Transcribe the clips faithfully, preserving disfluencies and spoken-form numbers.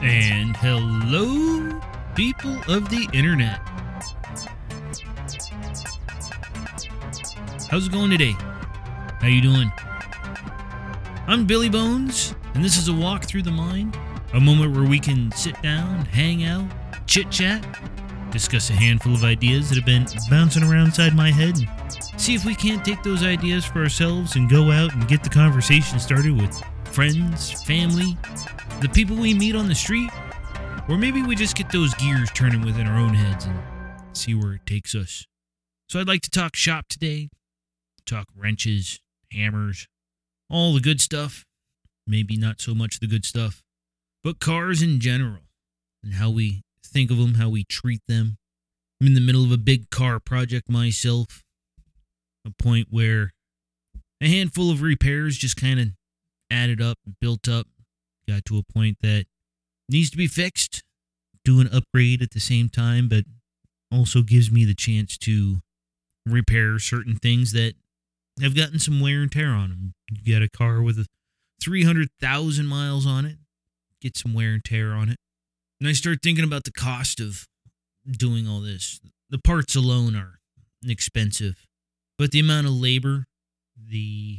And hello, people of the internet. How's it going today? How you doing? I'm Billy Bones, and this is a walk through the mind, a moment where we can sit down, hang out, chit-chat, discuss a handful of ideas that have been bouncing around inside my head, and see if we can't take those ideas for ourselves and go out and get the conversation started with friends, family, the people we meet on the street, or maybe we just get those gears turning within our own heads and see where it takes us. So I'd like to talk shop today, talk wrenches, hammers, all the good stuff, maybe not so much the good stuff, but cars in general, and how we think of them, how we treat them. I'm in the middle of a big car project myself, a point where a handful of repairs just kind of added up, built up, got to a point that needs to be fixed, do an upgrade at the same time, but also gives me the chance to repair certain things that have gotten some wear and tear on them. You got a car with three hundred thousand miles on it, get some wear and tear on it. And I start thinking about the cost of doing all this. The parts alone are expensive, but the amount of labor, the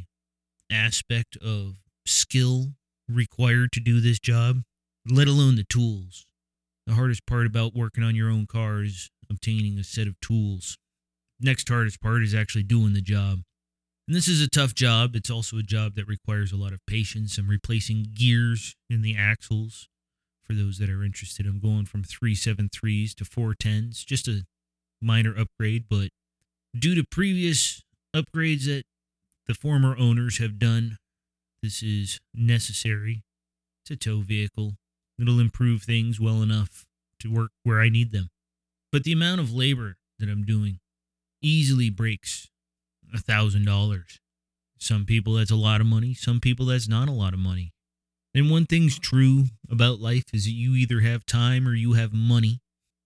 aspect of skill required to do this job, let alone the tools. The hardest part about working on your own car is obtaining a set of tools. Next hardest part is actually doing the job. And this is a tough job. It's also a job that requires a lot of patience and replacing gears in the axles. For those that are interested, I'm going from three seventy-threes to four tens, just a minor upgrade, but due to previous upgrades that the former owners have done, this is necessary. It's a tow vehicle. It'll improve things well enough to work where I need them. But the amount of labor that I'm doing easily breaks a thousand dollars. Some people that's a lot of money. Some people that's not a lot of money. And one thing's true about life is that you either have time or you have money.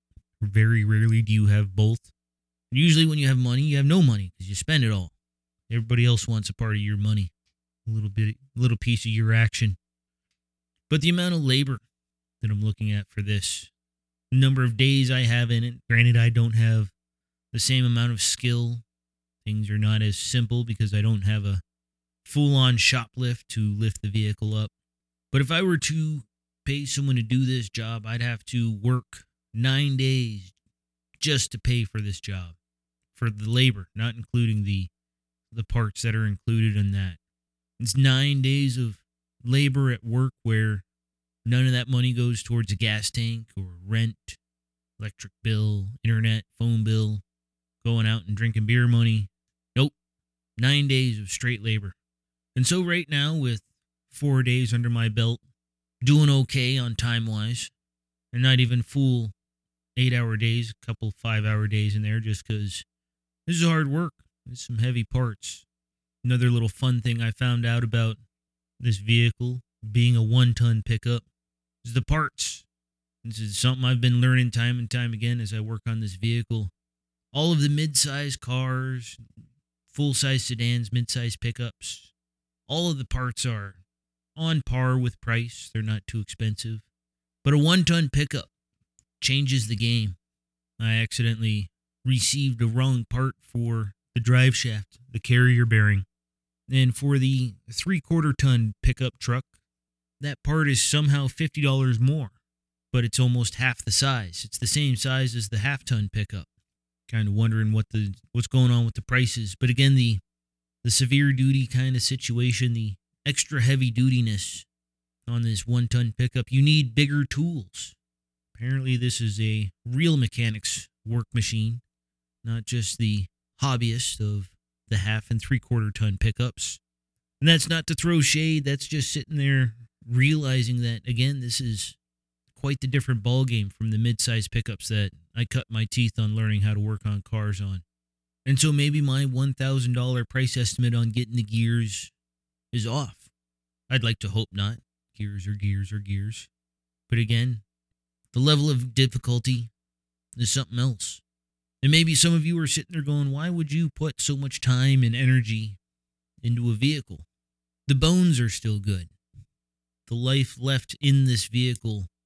Very rarely do you have both. Usually when you have money, you have no money because you spend it all. Everybody else wants a part of your money, a little bit, a little piece of your action. But the amount of labor that I'm looking at for this, the number of days I have in it, granted I don't have the same amount of skill. Things are not as simple because I don't have a full-on shop lift to lift the vehicle up. But if I were to pay someone to do this job, I'd have to work nine days just to pay for this job, for the labor, not including the the parts that are included in that. It's nine days of labor at work where none of that money goes towards a gas tank or rent, electric bill, internet, phone bill, going out and drinking beer money. Nope. Nine days of straight labor. And so right now, with four days under my belt, doing okay on time-wise, and not even full eight-hour days, a couple five-hour days in there just because this is hard work. There's some heavy parts. Another little fun thing I found out about this vehicle being a one-ton pickup is the parts. This is something I've been learning time and time again as I work on this vehicle. All of the mid-size cars, full-size sedans, mid-size pickups, all of the parts are on par with price. They're not too expensive. But a one-ton pickup changes the game. I accidentally received a wrong part for the drive shaft, the carrier bearing. And for the three-quarter ton pickup truck, that part is somehow fifty dollars more. But it's almost half the size. It's the same size as the half-ton pickup. Kind of wondering what the what's going on with the prices. But again, the the severe duty kind of situation, the extra heavy dutiness on this one-ton pickup, you need bigger tools. Apparently this is a real mechanics work machine, not just the hobbyist of the half and three-quarter ton pickups. And that's not to throw shade, that's just sitting there realizing that, again, this is quite the different ballgame from the mid-size pickups that I cut my teeth on learning how to work on cars on. And so maybe my one thousand dollars price estimate on getting the gears is off. I'd like to hope not. Gears are gears are gears. But again, the level of difficulty is something else. And maybe some of you are sitting there going, why would you put so much time and energy into a vehicle? The bones are still good. The life left in this vehicle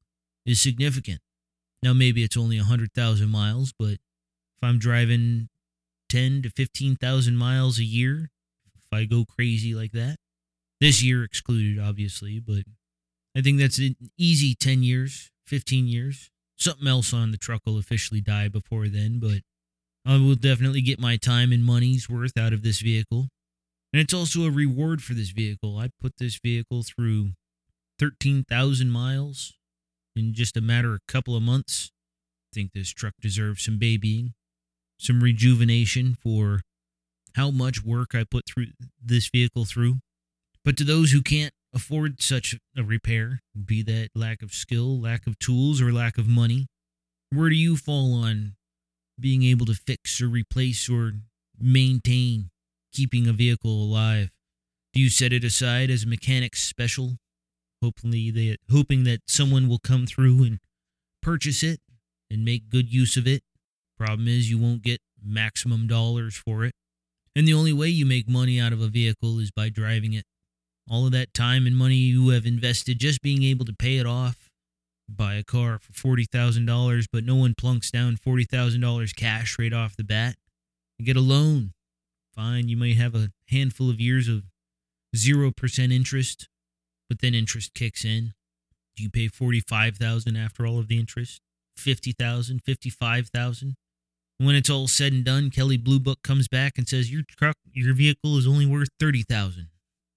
is significant. Now, maybe it's only one hundred thousand miles, but if I'm driving ten to fifteen thousand miles a year, if I go crazy like that, this year excluded, obviously, but I think that's an easy ten years, fifteen years. Something else on the truck will officially die before then, but I will definitely get my time and money's worth out of this vehicle. And it's also a reward for this vehicle. I put this vehicle through thirteen thousand miles in just a matter of a couple of months. I think this truck deserves some babying, some rejuvenation for how much work I put through this vehicle through. But to those who can't afford such a repair, be that lack of skill, lack of tools, or lack of money, where do you fall on being able to fix or replace or maintain keeping a vehicle alive? Do you set it aside as a mechanic's special, hopefully they, hoping that someone will come through and purchase it and make good use of it? Problem is, you won't get maximum dollars for it. And the only way you make money out of a vehicle is by driving it. All of that time and money you have invested just being able to pay it off, buy a car for forty thousand dollars, but no one plunks down forty thousand dollars cash right off the bat. You get a loan. Fine, you might have a handful of years of zero percent interest, but then interest kicks in. Do you pay forty-five thousand dollars after all of the interest? fifty thousand dollars, fifty-five thousand dollars? When it's all said and done, Kelley Blue Book comes back and says your truck, your vehicle is only worth thirty thousand dollars.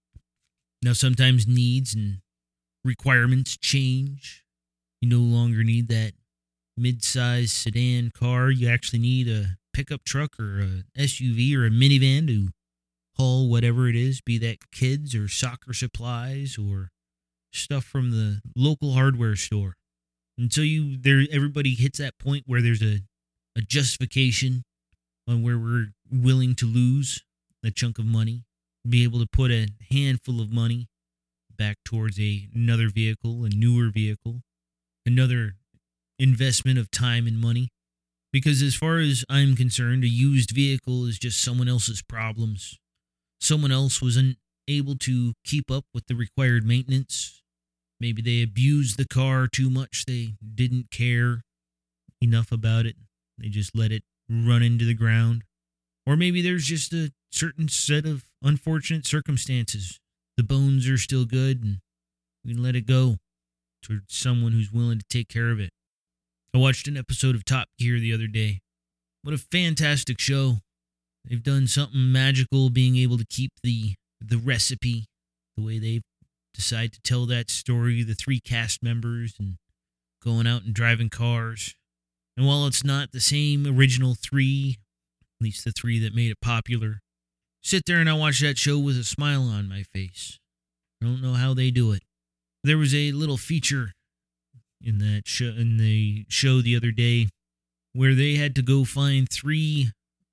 Now, sometimes needs and requirements change. You no longer need that mid-size sedan car. You actually need a pickup truck or a S U V or a minivan to haul whatever it is, be that kids or soccer supplies or stuff from the local hardware store. And so you, there, everybody hits that point where there's a, a justification on where we're willing to lose a chunk of money, be able to put a handful of money back towards a, another vehicle, a newer vehicle, another investment of time and money. Because as far as I'm concerned, a used vehicle is just someone else's problems. Someone else was unable to keep up with the required maintenance. Maybe they abused the car too much. They didn't care enough about it. They just let it run into the ground. Or maybe there's just a certain set of unfortunate circumstances. The bones are still good and we can let it go to someone who's willing to take care of it. I watched an episode of Top Gear the other day. What a fantastic show. They've done something magical being able to keep the the recipe, the way they decide to tell that story, the three cast members and going out and driving cars. And while it's not the same original three, at least the three that made it popular, sit there and I watch that show with a smile on my face. I don't know how they do it. There was a little feature in that show, in the show the other day, where they had to go find three,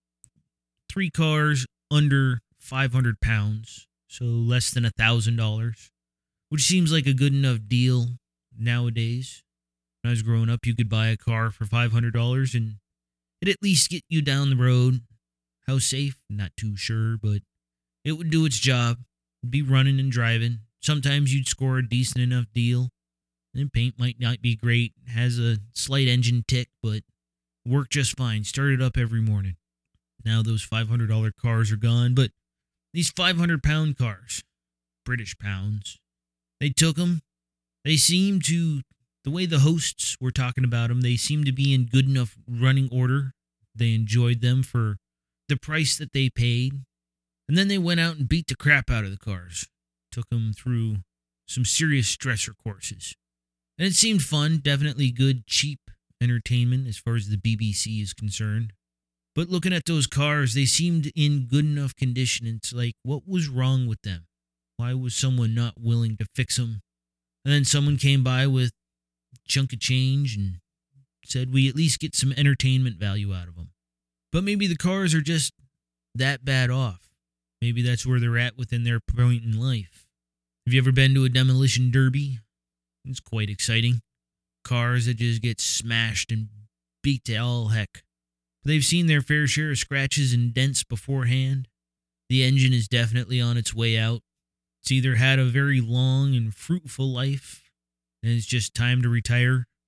three cars under five hundred pounds, so less than a thousand dollars, which seems like a good enough deal nowadays. When I was growing up, you could buy a car for five hundred dollars and it'd at least get you down the road. How safe? Not too sure, but it would do its job. Be running and driving. Sometimes you'd score a decent enough deal. And paint might not be great. Has a slight engine tick, but worked just fine. Started up every morning. Now those five hundred dollars cars are gone, but these five hundred pound cars, British pounds, they took them. They seemed to, the way the hosts were talking about them, they seemed to be in good enough running order. They enjoyed them for the price that they paid. And then they went out and beat the crap out of the cars. Took them through some serious stressor courses. And it seemed fun, definitely good, cheap entertainment as far as the B B C is concerned. But looking at those cars, they seemed in good enough condition. It's like, what was wrong with them? Why was someone not willing to fix them? And then someone came by with a chunk of change and said, we at least get some entertainment value out of them. But maybe the cars are just that bad off. Maybe that's where they're at within their point in life. Have you ever been to a demolition derby? It's quite exciting. Cars that just get smashed and beat to all heck. They've seen their fair share of scratches and dents beforehand. The engine is definitely on its way out. It's either had a very long and fruitful life, and it's just time to retire,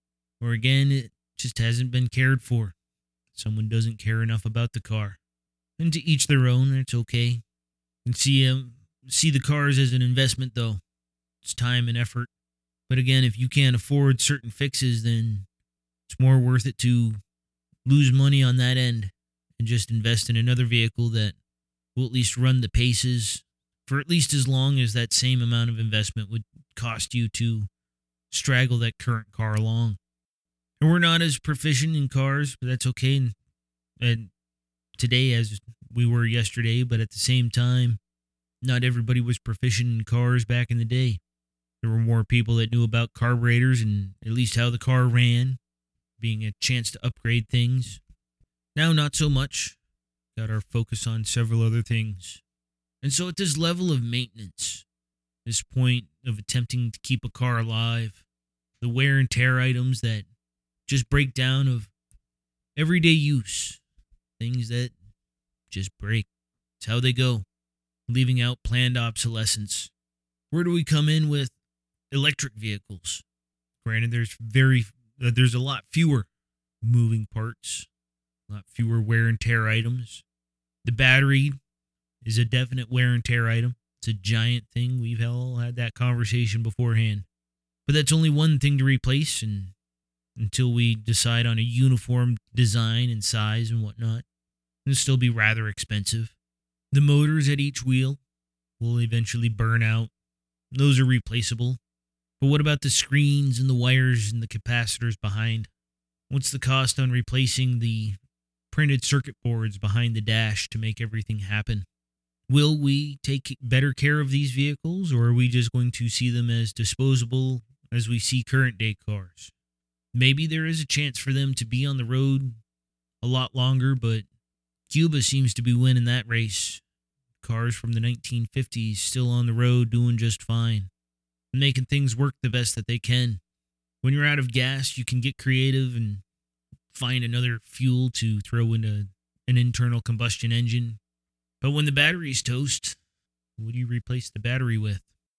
Or again, it just hasn't been cared for. Someone doesn't care enough about the car. And to each their own, it's okay. And see, um, see the cars as an investment, though. It's time and effort. But again, if you can't afford certain fixes, then it's more worth it to lose money on that end and just invest in another vehicle that will at least run the paces for at least as long as that same amount of investment would cost you to straggle that current car along. And we're not as proficient in cars, but that's okay. And, and today as we were yesterday, but at the same time, not everybody was proficient in cars back in the day. There were more people that knew about carburetors and at least how the car ran, being a chance to upgrade things. Now, not so much. Got our focus on several other things. And so at this level of maintenance, this point of attempting to keep a car alive, the wear and tear items that just break down of everyday use, things that just break. It's how they go, leaving out planned obsolescence. Where do we come in with electric vehicles? Granted, there's very uh, there's a lot fewer moving parts, a lot fewer wear and tear items. The battery is a definite wear and tear item. It's a giant thing. We've all had that conversation beforehand. But that's only one thing to replace, and until we decide on a uniform design and size and whatnot, it'll still be rather expensive. The motors at each wheel will eventually burn out. Those are replaceable. But what about the screens and the wires and the capacitors behind? What's the cost on replacing the printed circuit boards behind the dash to make everything happen? Will we take better care of these vehicles, or are we just going to see them as disposable as we see current day cars? Maybe there is a chance for them to be on the road a lot longer, but Cuba seems to be winning that race. Cars from the nineteen fifties still on the road doing just fine, making things work the best that they can. When you're out of gas, you can get creative and find another fuel to throw into an internal combustion engine. But when the battery's toast, what do you replace the battery with?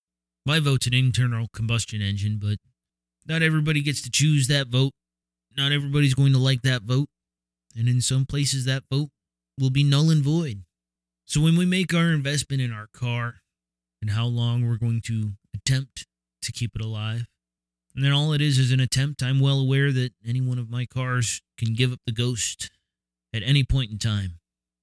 My vote's an internal combustion engine, but not everybody gets to choose that vote. Not everybody's going to like that vote. And in some places, that vote will be null and void. So when we make our investment in our car and how long we're going to attempt to keep it alive, and then all it is is an attempt, I'm well aware that any one of my cars can give up the ghost at any point in time.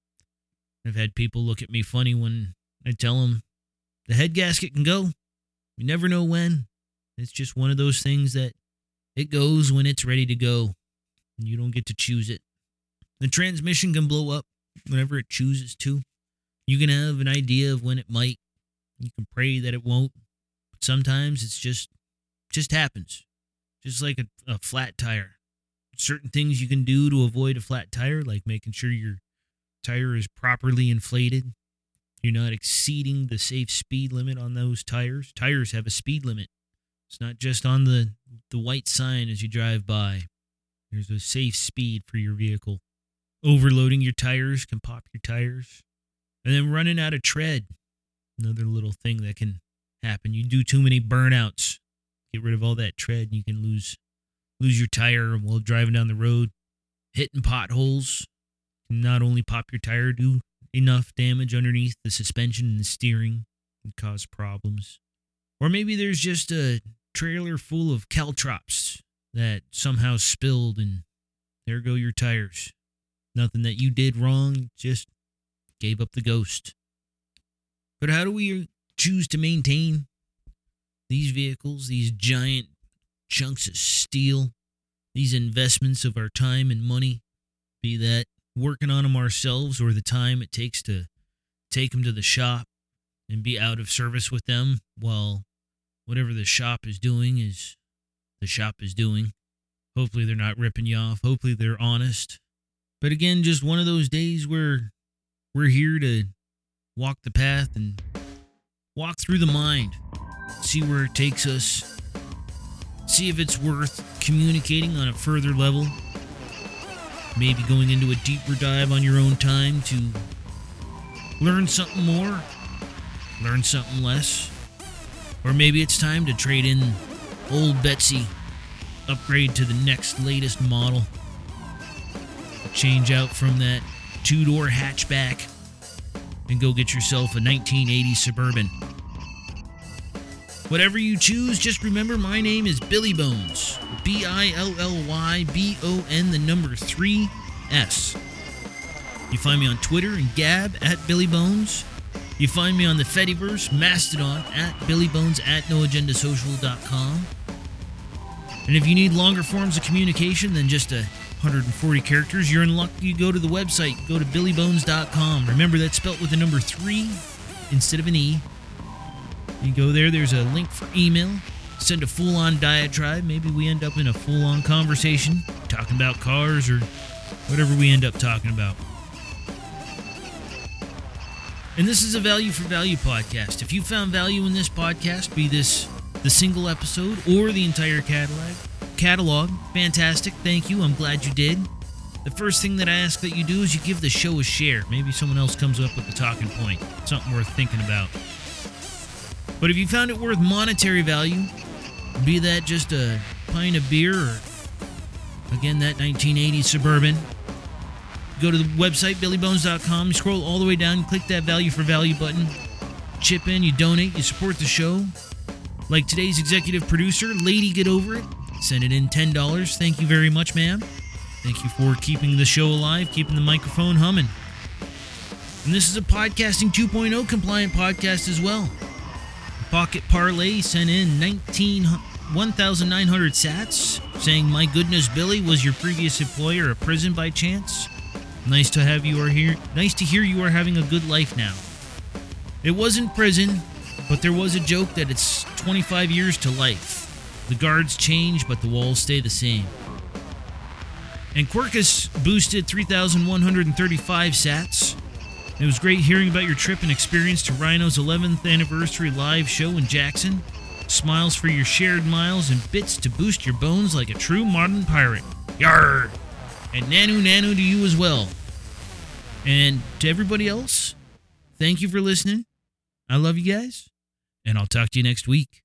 I've had people look at me funny when I tell them the head gasket can go. You never know when. It's just one of those things that it goes when it's ready to go, and you don't get to choose it. The transmission can blow up whenever it chooses to. You can have an idea of when it might. You can pray that it won't. But sometimes it's just just happens. Just like a, a flat tire. Certain things you can do to avoid a flat tire, like making sure your tire is properly inflated. You're not exceeding the safe speed limit on those tires. Tires have a speed limit. It's not just on the, the white sign as you drive by. There's a safe speed for your vehicle. Overloading your tires can pop your tires. And then running out of tread. Another little thing that can happen. You do too many burnouts. Get rid of all that tread and you can lose lose your tire while driving down the road. Hitting potholes can not only pop your tire, do enough damage underneath the suspension and the steering and cause problems. Or maybe there's just a trailer full of caltrops that somehow spilled and there go your tires. Nothing that you did wrong, just gave up the ghost. But how do we choose to maintain these vehicles, these giant chunks of steel, these investments of our time and money, be that working on them ourselves or the time it takes to take them to the shop and be out of service with them while whatever the shop is doing is the shop is doing. Hopefully they're not ripping you off. Hopefully they're honest. But again, just one of those days where we're here to walk the path and walk through the mind, see where it takes us, see if it's worth communicating on a further level, maybe going into a deeper dive on your own time to learn something more, learn something less, or maybe it's time to trade in old Betsy upgrade to the next latest model. Change out from that two-door hatchback and go get yourself a nineteen eighty Suburban. Whatever you choose, just remember my name is Billy Bones. B I L L Y B O N, the number three S. You find me on Twitter and Gab at Billy Bones. You find me on the Fediverse, Mastodon at Billy Bones at no agenda social dot com. And if you need longer forms of communication than just a one hundred forty characters, you're in luck. You go to the website, go to billy bones dot com. Remember, that's spelt with the number three instead of an E. You go there, there's a link for email. Send a full-on diatribe. Maybe we end up in a full-on conversation, talking about cars or whatever we end up talking about. And this is a Value for Value podcast. If you found value in this podcast, be this the single episode or the entire catalog, catalog, fantastic, thank you, I'm glad you did. The first thing that I ask that you do is you give the show a share. Maybe someone else comes up with a talking point, something worth thinking about. But if you found it worth monetary value, be that just a pint of beer or, again, that nineteen eighty Suburban, go to the website, billy bones dot com, you scroll all the way down, click that Value for Value button, chip in, you donate, you support the show. Like today's executive producer, Lady Get Over It, send it in ten dollars. Thank you very much, ma'am. Thank you for keeping the show alive, keeping the microphone humming. And this is a Podcasting two point oh compliant podcast as well. Pocket Parlay sent in nineteen, one thousand nine hundred sats, saying, "My goodness, Billy, was your previous employer a prison by chance? Nice to have you are here. Nice to hear you are having a good life now." It wasn't prison, but there was a joke that it's twenty-five years to life. The guards change, but the walls stay the same. And Quirkus boosted three thousand one hundred thirty-five sats. It was great hearing about your trip and experience to Rhino's eleventh anniversary live show in Jackson. Smiles for your shared miles and bits to boost your bones like a true modern pirate. Yarr! And Nanu Nanu to you as well. And to everybody else, thank you for listening. I love you guys, and I'll talk to you next week.